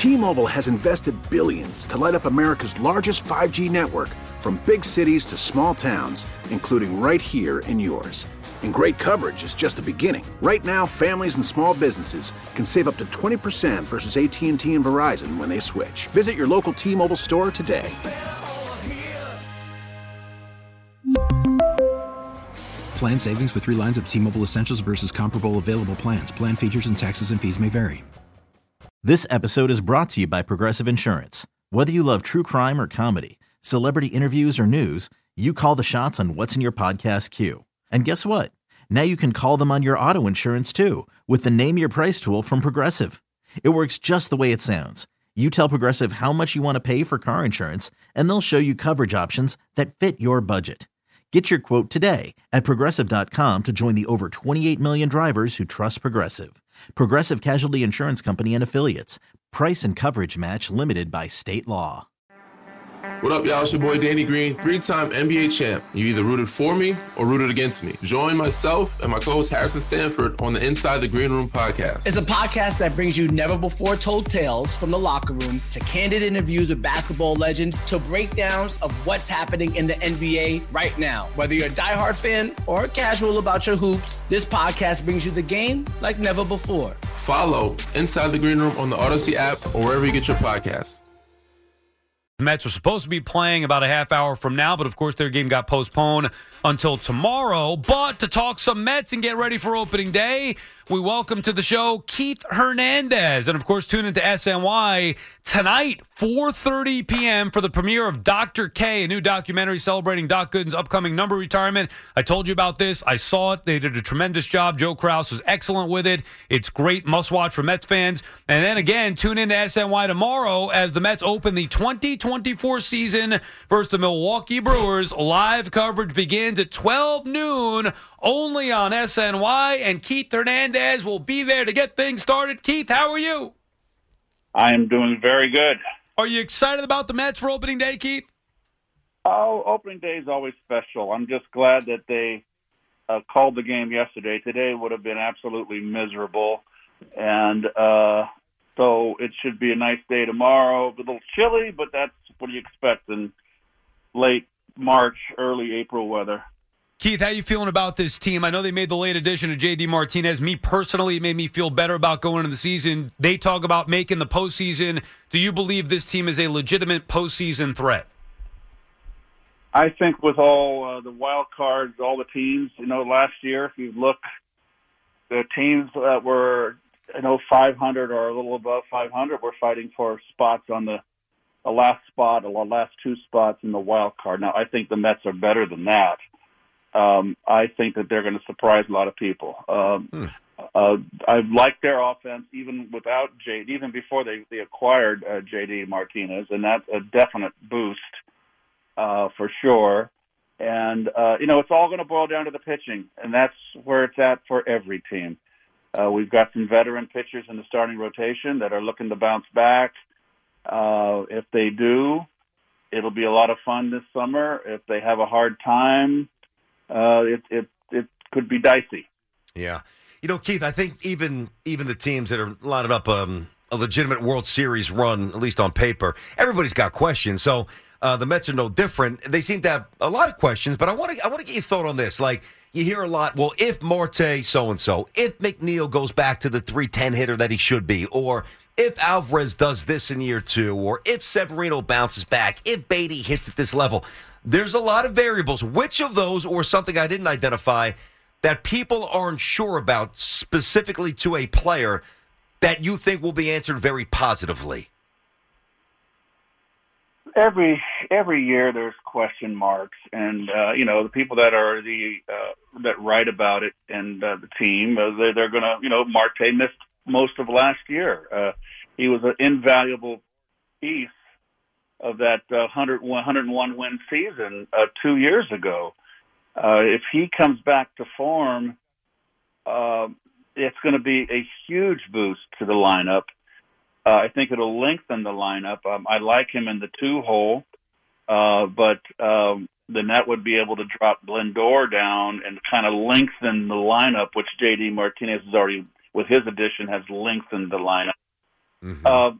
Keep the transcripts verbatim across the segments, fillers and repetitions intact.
T-Mobile has invested billions to light up America's largest five G network, from big cities to small towns, including right here in yours. And great coverage is just the beginning. Right now, families and small businesses can save up to twenty percent versus A T and T and Verizon when they switch. Visit your local T-Mobile store today. Plan savings with three lines of T-Mobile Essentials versus comparable available plans. Plan features and taxes and fees may vary. This episode is brought to you by Progressive Insurance. Whether you love true crime or comedy, celebrity interviews or news, you call the shots on what's in your podcast queue. And guess what? Now you can call them on your auto insurance too with the Name Your Price tool from Progressive. It works just the way it sounds. You tell Progressive how much you want to pay for car insurance, and they'll show you coverage options that fit your budget. Get your quote today at Progressive dot com to join the over twenty-eight million drivers who trust Progressive. Progressive Casualty Insurance Company and Affiliates. Price and coverage match limited by state law. What up, y'all? It's your boy Danny Green, three-time N B A champ. You either rooted for me or rooted against me. Join myself and my co-host Harrison Sanford on the Inside the Green Room podcast. It's a podcast that brings you never-before-told tales from the locker room to candid interviews with basketball legends to breakdowns of what's happening in the N B A right now. Whether you're a diehard fan or casual about your hoops, this podcast brings you the game like never before. Follow Inside the Green Room on the Odyssey app or wherever you get your podcasts. The Mets are supposed to be playing about a half hour from now, but of course their game got postponed until tomorrow. But to talk some Mets and get ready for opening day, we welcome to the show Keith Hernandez. And of course, tune into S N Y tonight, four thirty p.m. for the premiere of Doctor K, a new documentary celebrating Doc Gooden's upcoming number retirement. I told you about this. I saw it. They did a tremendous job. Joe Kraus was excellent with it. It's great must-watch for Mets fans. And then again, tune into S N Y tomorrow as the Mets open the twenty twenty-four season versus the Milwaukee Brewers. Live coverage begins at twelve noon only on S N Y, and Keith Hernandez will be there to get things started. Keith, how are you? I am doing very good. Are you excited about the Mets for opening day, Keith? Oh, opening day is always special. I'm just glad that they uh, called the game yesterday. Today would have been absolutely miserable. And uh, so it should be a nice day tomorrow. A little chilly, but that's what you expect in late March, early April weather. Keith, how you feeling about this team? I know they made the late addition of J D Martinez. Me personally, it made me feel better about going into the season. They talk about making the postseason. Do you believe this team is a legitimate postseason threat? I think with all uh, the wild cards, all the teams, you know, last year, if you look, the teams that were, you know, five hundred or a little above five hundred were fighting for spots on the, the last spot, or the last two spots in the wild card. Now, I think the Mets are better than that. Um, I think that they're going to surprise a lot of people. Um, hmm. uh, I like their offense even without J D, even before they, they acquired uh, J D Martinez, and that's a definite boost uh, for sure. And, uh, you know, it's all going to boil down to the pitching, and that's where it's at for every team. Uh, we've got some veteran pitchers in the starting rotation that are looking to bounce back. Uh, if they do, it'll be a lot of fun this summer. If they have a hard time, Uh, it, it it could be dicey. Yeah. You know, Keith, I think even even the teams that are lining up um, a legitimate World Series run, at least on paper, everybody's got questions. So uh, the Mets are no different. They seem to have a lot of questions, but I want to I want to get your thought on this. Like, you hear a lot, well, if Marte so-and-so, if McNeil goes back to the three ten hitter that he should be, or if Alvarez does this in year two, or if Severino bounces back, if Beatty hits at this level. There's a lot of variables. Which of those, or something I didn't identify, that people aren't sure about specifically to a player that you think will be answered very positively? Every every year there's question marks, and uh, you know the people that are the uh, that write about it and uh, the team, uh, they, they're going to you know Marte missed most of last year. Uh, he was an invaluable piece of that uh, one hundred one win season uh, two years ago. Uh, if he comes back to form, uh, it's going to be a huge boost to the lineup. Uh, I think it'll lengthen the lineup. Um, I like him in the two-hole, uh, but um, then that would be able to drop Lindor down and kind of lengthen the lineup, which J D Martinez has already, with his addition, has lengthened the lineup. Mm-hmm. Uh,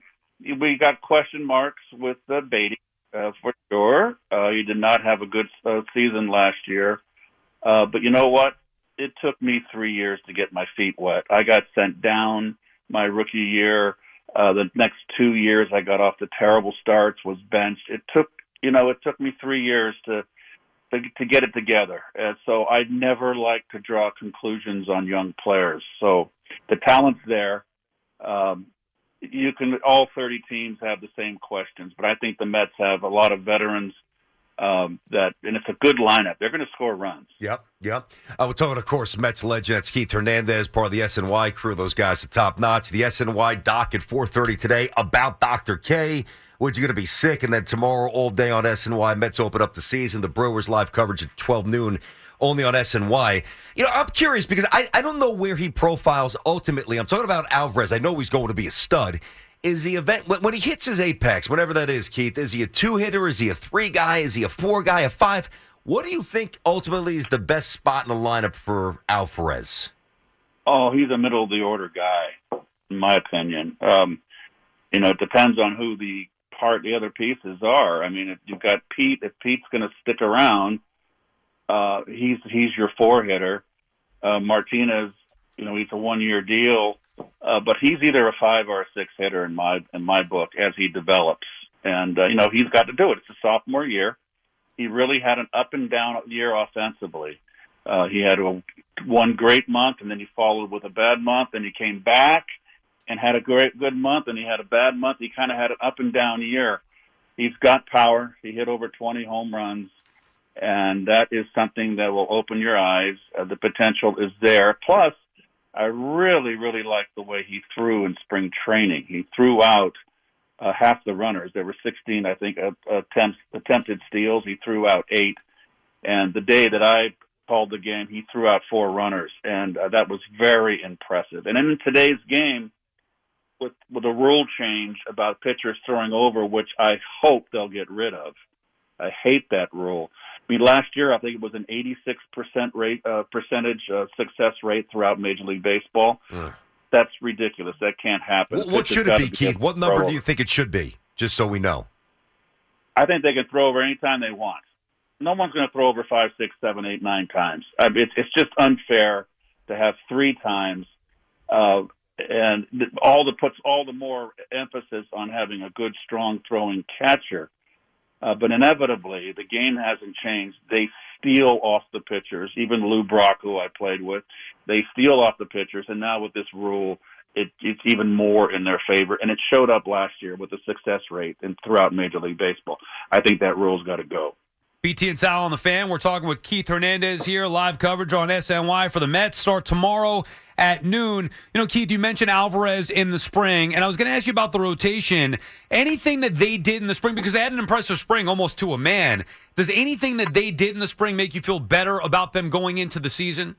we got question marks with uh, Beatty uh, for sure. Uh, he did not have a good uh, season last year. Uh, but you know what? It took me three years to get my feet wet. I got sent down my rookie year. Uh, the next two years I got off the terrible starts, was benched. It took, you know, it took me three years to to, to get it together. And so I never like to draw conclusions on young players. So the talent's there. Um, you can, all thirty teams have the same questions, but I think the Mets have a lot of veterans um, that, and it's a good lineup. They're going to score runs. Yep, yep. Uh, we're talking, of course, Mets legend. That's Keith Hernandez, part of the S N Y crew. Those guys are top notch. The S N Y doc at four thirty today about Doctor K. Woods, you're going to be sick, and then tomorrow all day on S N Y. Mets open up the season. The Brewers live coverage at twelve noon, only on S N Y. You know, I'm curious because I, I don't know where he profiles ultimately. I'm talking about Alvarez. I know he's going to be a stud. Is the event, when he hits his apex, whatever that is, Keith, is he a two-hitter? Is he a three guy? Is he a four guy? A five? What do you think ultimately is the best spot in the lineup for Alvarez? Oh, he's a middle-of-the-order guy, in my opinion. Um, you know, it depends on who the part, the other pieces are. I mean, if you've got Pete, if Pete's going to stick around, uh, he's he's your four-hitter. Uh, Martinez, you know, he's a one-year deal. Uh, but he's either a five or a six hitter in my in my book as he develops, and uh, you know he's got to do it. It's a sophomore year. He really had an up and down year offensively. Uh, he had a, one great month, and then he followed with a bad month, and he came back and had a great good month, and he had a bad month. He kind of had an up and down year. He's got power. He hit over twenty home runs, and that is something that will open your eyes. Uh, the potential is there. Plus, I really, really liked the way he threw in spring training. He threw out uh, half the runners. There were sixteen, I think, uh, attempts, attempted steals. He threw out eight. And the day that I called the game, he threw out four runners, and uh, that was very impressive. And in today's game, with, with a rule change about pitchers throwing over, which I hope they'll get rid of, I hate that rule. I mean, last year I think it was an eighty-six percent rate uh, percentage uh, success rate throughout Major League Baseball. Uh. That's ridiculous. That can't happen. What, what should it be, Keith? What number do you think it should be? Just so we know. I think they can throw over any time they want. No one's going to throw over five, six, seven, eight, nine times. I mean, it's it's just unfair to have three times, uh, and all the puts all the more emphasis on having a good, strong throwing catcher. Uh, but inevitably, the game hasn't changed. They steal off the pitchers. Even Lou Brock, who I played with, they steal off the pitchers. And now with this rule, it, it's even more in their favor. And it showed up last year with the success rate and throughout Major League Baseball. I think that rule's got to go. B T and Sal on the Fan. We're talking with Keith Hernandez here. Live coverage on S N Y for the Mets. Start tomorrow at noon. You know, Keith, you mentioned Alvarez in the spring, and I was going to ask you about the rotation. Anything that they did in the spring, because they had an impressive spring almost to a man, does anything that they did in the spring make you feel better about them going into the season?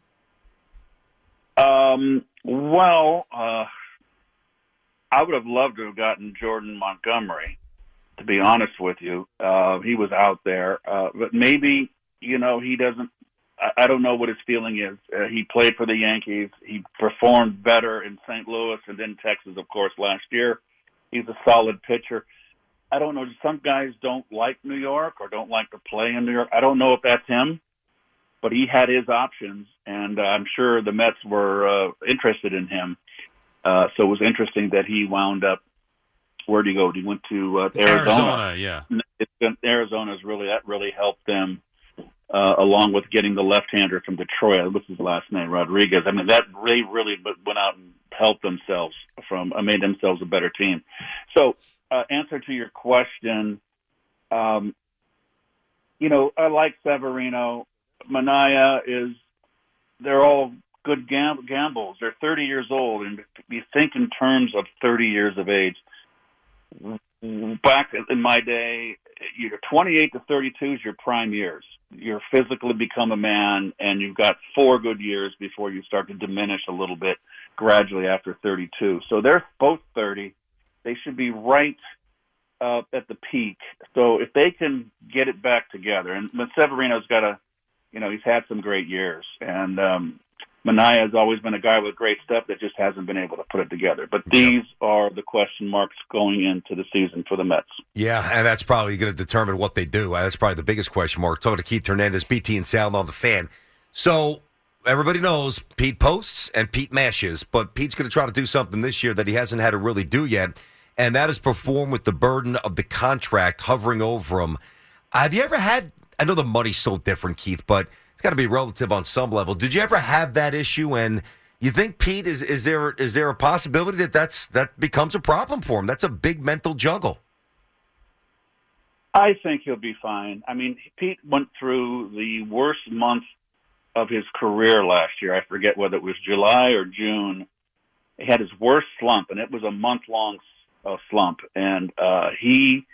Um, well, uh, I would have loved to have gotten Jordan Montgomery, to be honest with you. Uh, he was out there. Uh, but maybe, you know, he doesn't, I, I don't know what his feeling is. Uh, he played for the Yankees. He performed better in Saint Louis and then Texas, of course, last year. He's a solid pitcher. I don't know. Some guys don't like New York or don't like to play in New York. I don't know if that's him, but he had his options, and uh, I'm sure the Mets were uh, interested in him. Uh, so it was interesting that he wound up. Where did he go? He went to uh, Arizona. Arizona, yeah. It's been, Arizona's really that really helped them, uh, along with getting the left-hander from Detroit. What's his last name? Rodriguez. I mean, that really, really went out and helped themselves from, uh, made themselves a better team. So, uh, answer to your question, um, you know, I like Severino. Manaea is. They're all good gam- gambles. They're thirty years old, and you think in terms of thirty years of age. Back in my day, you're twenty-eight to thirty-two is your prime years. You're physically become a man, and you've got four good years before you start to diminish a little bit gradually after thirty-two. So they're both thirty. They should be right uh, at the peak. So if they can get it back together, and Severino's got a, you know, he's had some great years, and um, Manaea has always been a guy with great stuff that just hasn't been able to put it together. But these are the question marks going into the season for the Mets. Yeah, and that's probably going to determine what they do. That's probably the biggest question mark. Talking to Keith Hernandez, B T and Sound on the Fan. So everybody knows Pete posts and Pete mashes, but Pete's going to try to do something this year that he hasn't had to really do yet, and that is perform with the burden of the contract hovering over him. Have you ever had, I know the money's so different, Keith, but it's got to be relative on some level. Did you ever have that issue? And you think, Pete, is is there is there a possibility that that's, that becomes a problem for him? That's a big mental juggle. I think he'll be fine. I mean, Pete went through the worst month of his career last year. I forget whether it was July or June. He had his worst slump, and it was a month-long uh, slump. And uh, he...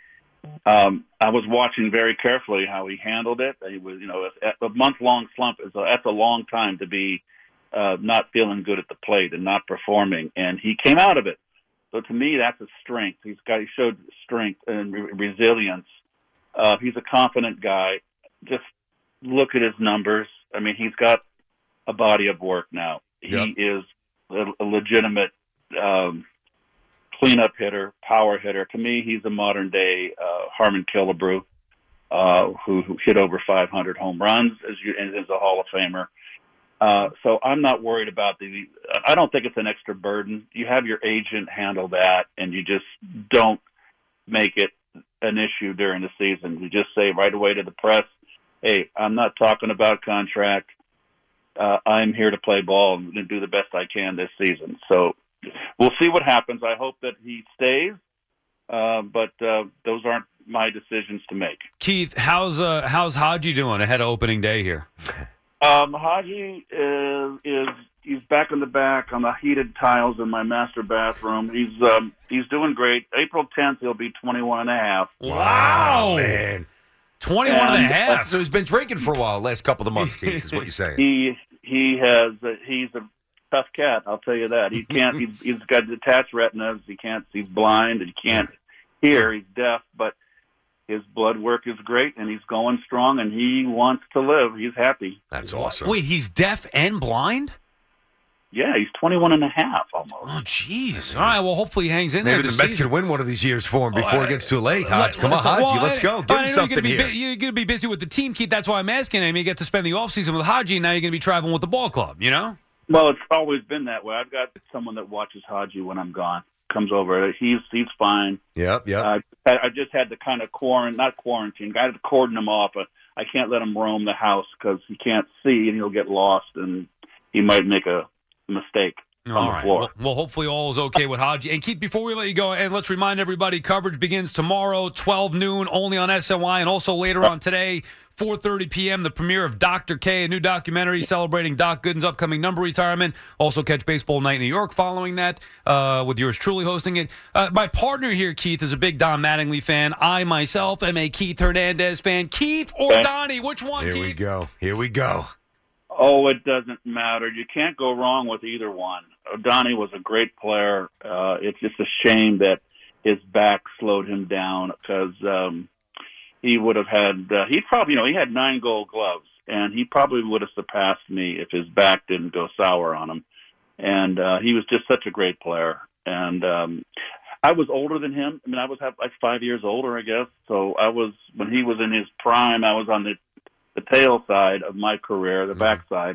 Um, I was watching very carefully how he handled it. He was, you know, a, a month-long slump is a, that's a long time to be uh, not feeling good at the plate and not performing. And he came out of it. So to me, that's a strength. He's got he showed strength and re- resilience. Uh, he's a confident guy. Just look at his numbers. I mean, he's got a body of work now. He yep. is a, a legitimate. Um, cleanup hitter, power hitter. To me, he's a modern-day uh, Harmon Killebrew, uh, who, who hit over five hundred home runs as, you, as a Hall of Famer. Uh, so I'm not worried about the – I don't think it's an extra burden. You have your agent handle that, and you just don't make it an issue during the season. You just say right away to the press, hey, I'm not talking about contract. Uh, I'm here to play ball and do the best I can this season. So – we'll see what happens. I hope that he stays, uh, but uh, those aren't my decisions to make. Keith, how's uh, how's Haji doing ahead of opening day here? Um, Haji is, is he's back in the back on the heated tiles in my master bathroom. He's um, he's doing great. April tenth, he'll be twenty-one and a half. Wow, man. twenty-one and, and a half. So he's been drinking for a while, last couple of months, Keith, is what you're saying. He, he has, uh, he's a tough cat, I'll tell you that. He can't. he's, he's got detached retinas. He can't. He's blind. He can't hear. He's deaf. But his blood work is great, and he's going strong. And he wants to live. He's happy. That's awesome. Wait, he's deaf and blind? Yeah, he's twenty-one and a half almost. Oh, jeez. All right. Well, hopefully he hangs in Maybe there. Maybe the Mets season. could win one of these years for him before oh, it gets too late. Uh, Hodge, come on, Haji, well, let's go. Give I, him I something you're here. Be, you're going to be busy with the team, Keith. That's why I'm asking him. You get to spend the offseason with Haji, and now you're going to be traveling with the ball club, you know? Well, it's always been that way. I've got someone that watches Haji when I'm gone. Comes over. He's he's fine. Yep, yep. Uh, I, I just had to kind of quarantine, not quarantine. I had to cordon him off. But I can't let him roam the house because he can't see and he'll get lost and he might make a mistake. All right. Well, well, hopefully all is okay with Haji. And Keith, before we let you go, and let's remind everybody, coverage begins tomorrow, twelve noon, only on S N Y, and also later on today, four thirty p.m., the premiere of Doctor K, a new documentary celebrating Doc Gooden's upcoming number retirement. Also catch Baseball Night in New York following that, uh, with yours truly hosting it. Uh, my partner here, Keith, is a big Don Mattingly fan. I, myself, am a Keith Hernandez fan. Keith or okay. Donnie, which one, Here Keith? we go. Here we go. Oh, it doesn't matter. You can't go wrong with either one. Donnie was a great player. Uh, it's just a shame that his back slowed him down because um, he would have had uh, – he probably, you know, he had nine gold gloves, and he probably would have surpassed me if his back didn't go sour on him. And uh, he was just such a great player. And um, I was older than him. I mean, I was like five years older, I guess. So I was – when he was in his prime, I was on the – the tail side of my career, the back side.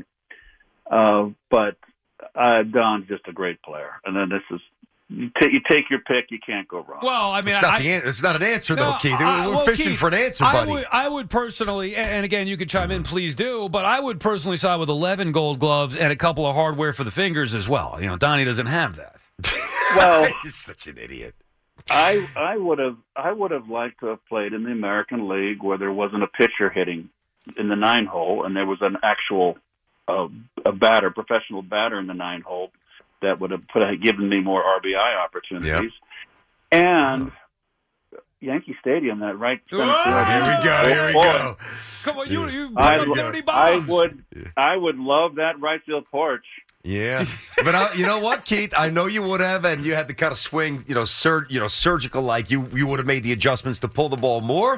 Uh, but uh, Don's just a great player. And then this is, you, t- you take your pick, you can't go wrong. Well, I mean, it's not, I, the an- it's not an answer, no, though, Keith. I, We're well, fishing Keith, for an answer, I buddy. would, I would personally, and again, you could chime in, please do, but I would personally side with eleven gold gloves and a couple of hardware for the fingers as well. You know, Donnie doesn't have that. Well, he's such an idiot. I I would have I would have liked to have played in the American League where there wasn't a pitcher hitting in the nine hole, and there was an actual uh, a batter, professional batter in the nine hole that would have put given me more R B I opportunities. Yep. And oh. Yankee Stadium, that right center field. Here we go. Here we go. Come on, you you I, dirty I bombs. would I would love that right field porch. Yeah, but I, you know what, Keith? I know you would have, and you had to kind of swing, you know, sur- you know, surgical like you you would have made the adjustments to pull the ball more.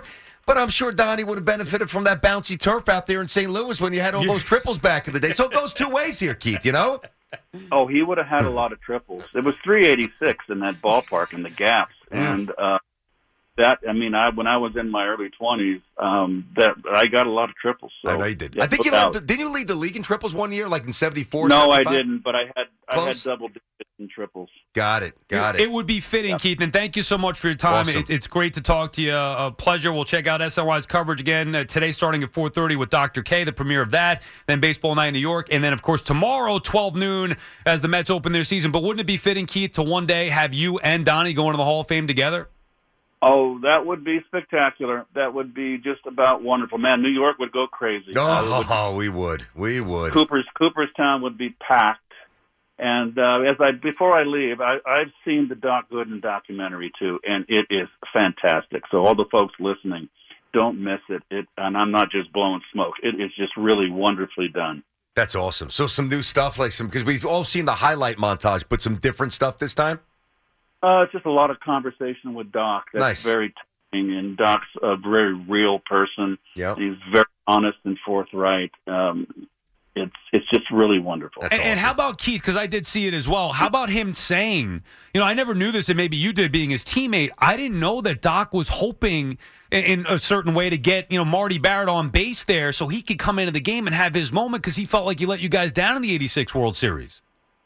But I'm sure Donnie would have benefited from that bouncy turf out there in Saint Louis when you had all those triples back in the day. So it goes two ways here, Keith, you know? Oh, he would have had a lot of triples. It was three eighty-six in that ballpark in the gaps. And uh, that, I mean, I when I was in my early twenties, um, that I got a lot of triples. So, I know you did. Yeah, I think you led the, didn't you lead the league in triples one year, like in seventy-four? No, seventy-five? I didn't, but I had Close? I had double digits in triples. Got it. Got it, it. It would be fitting, yeah. Keith, and thank you so much for your time. Awesome. It, it's great to talk to you. A pleasure. We'll check out S N Y's coverage again uh, today starting at four thirty with Doctor K, the premiere of that, then Baseball Night in New York, and then, of course, tomorrow, twelve noon, as the Mets open their season. But wouldn't it be fitting, Keith, to one day have you and Donnie go into the Hall of Fame together? Oh, that would be spectacular. That would be just about wonderful. Man, New York would go crazy. Oh, would, we would. We would. Cooper's Cooperstown would be packed. And uh, as I before I leave, I, I've seen the Doc Gooden documentary too, and it is fantastic. So all the folks listening, don't miss it. It and I'm not just blowing smoke. It is just really wonderfully done. That's awesome. So some new stuff, like some because we've all seen the highlight montage, but some different stuff this time. Uh, it's just a lot of conversation with Doc. That's nice. Very touching, and Doc's a very real person. Yeah, he's very honest and forthright. Um, It's it's just really wonderful. And, awesome. and how about Keith? Because I did see it as well. How about him saying, you know, I never knew this, and maybe you did, being his teammate. I didn't know that Doc was hoping in, in a certain way to get, you know, Marty Barrett on base there so he could come into the game and have his moment because he felt like he let you guys down in the eighty-six World Series.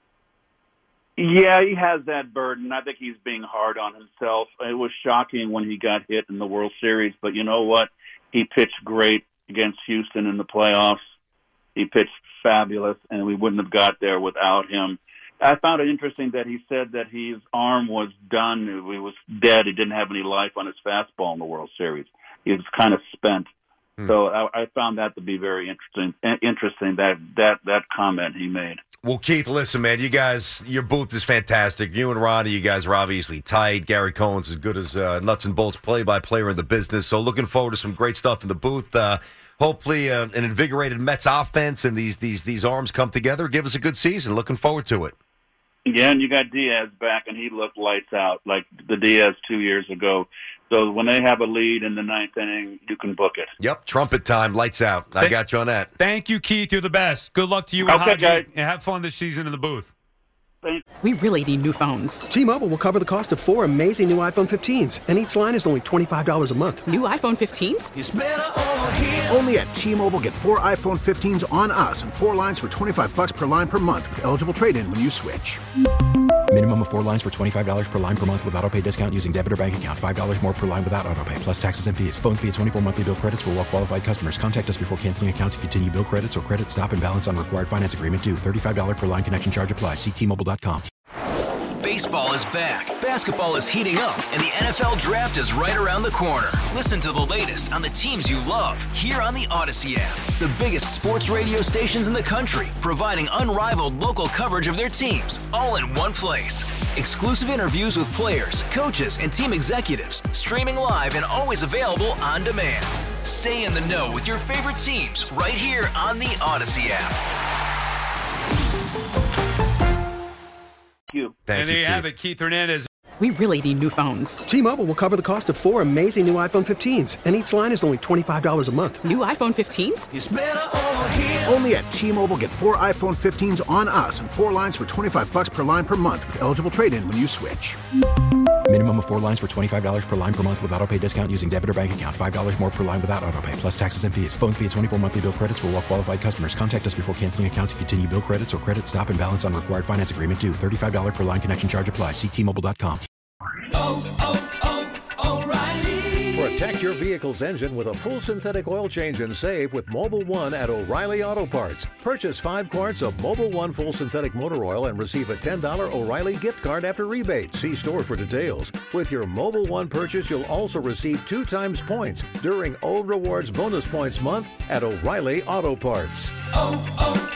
Yeah, he has that burden. I think he's being hard on himself. It was shocking when he got hit in the World Series, but you know what? He pitched great against Houston in the playoffs. He pitched fabulous, and we wouldn't have got there without him. I found it interesting that he said that his arm was done. He was dead. He didn't have any life on his fastball in the World Series. He was kind of spent. Hmm. So I, I found that to be very interesting. Interesting that that that comment he made. Well, Keith, listen, man, you guys, your booth is fantastic. You and Ronnie, you guys are obviously tight. Gary Cohen's as good as uh, nuts and bolts play-by-player in the business. So looking forward to some great stuff in the booth. Uh, hopefully uh, an invigorated Mets offense and these these these arms come together. Give us a good season. Looking forward to it. Yeah, and you got Diaz back, and he looked lights out like the Diaz two years ago. So when they have a lead in the ninth inning, you can book it. Yep, trumpet time, lights out. I Th- got you on that. Thank you, Keith. You're the best. Good luck to you okay, and Haji. guys. And have fun this season in the booth. We really need new phones. T-Mobile will cover the cost of four amazing new iPhone fifteens, and each line is only twenty-five dollars a month. New iPhone fifteens? It's better over here. Only at T-Mobile, get four iPhone fifteens on us and four lines for twenty-five dollars per line per month with eligible trade-in when you switch. Minimum of four lines for twenty-five dollars per line per month with autopay discount using debit or bank account. five dollars more per line without autopay, plus taxes and fees. Phone fee at twenty-four monthly bill credits for well-qualified customers. Contact us before canceling account to continue bill credits or credit stop and balance on required finance agreement due. thirty-five dollars per line connection charge applies. See T Mobile dot com. Baseball is back, basketball is heating up, and the N F L Draft is right around the corner. Listen to the latest on the teams you love here on the Odyssey app. The biggest sports radio stations in the country, providing unrivaled local coverage of their teams, all in one place. Exclusive interviews with players, coaches, and team executives, streaming live and always available on demand. Stay in the know with your favorite teams right here on the Odyssey app. You. Thank and you, there you Keith. have it, Keith Hernandez. We really need new phones. T-Mobile will cover the cost of four amazing new iPhone fifteens, and each line is only twenty-five dollars a month. New iPhone fifteens? It's better over here. Only at T-Mobile, get four iPhone fifteens on us and four lines for twenty-five dollars per line per month with eligible trade-in when you switch. Minimum of four lines for twenty-five dollars per line per month with autopay discount using debit or bank account. five dollars more per line without autopay, plus taxes and fees. Phone fee at twenty-four monthly bill credits for well-qualified customers. Contact us before canceling account to continue bill credits or credit stop and balance on required finance agreement due. thirty-five dollars per line connection charge applies. See T Mobile dot com. Oh, oh, oh, O'Reilly. Protect your vehicle's engine with a full synthetic oil change and save with Mobil one at O'Reilly Auto Parts. Purchase five quarts of Mobil one full synthetic motor oil and receive a ten dollars O'Reilly gift card after rebate. See store for details. With your Mobil one purchase, you'll also receive two times points during O Rewards Bonus Points Month at O'Reilly Auto Parts. Oh,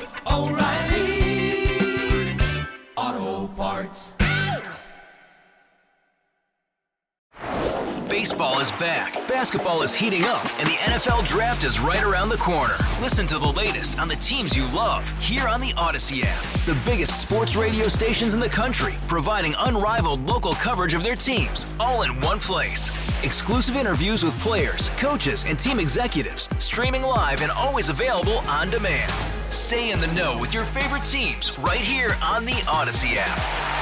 oh, oh, O'Reilly Auto Parts. Baseball is back, basketball is heating up, and the N F L Draft is right around the corner. Listen to the latest on the teams you love here on the Odyssey app. The biggest sports radio stations in the country, providing unrivaled local coverage of their teams, all in one place. Exclusive interviews with players, coaches, and team executives, streaming live and always available on demand. Stay in the know with your favorite teams right here on the Odyssey app.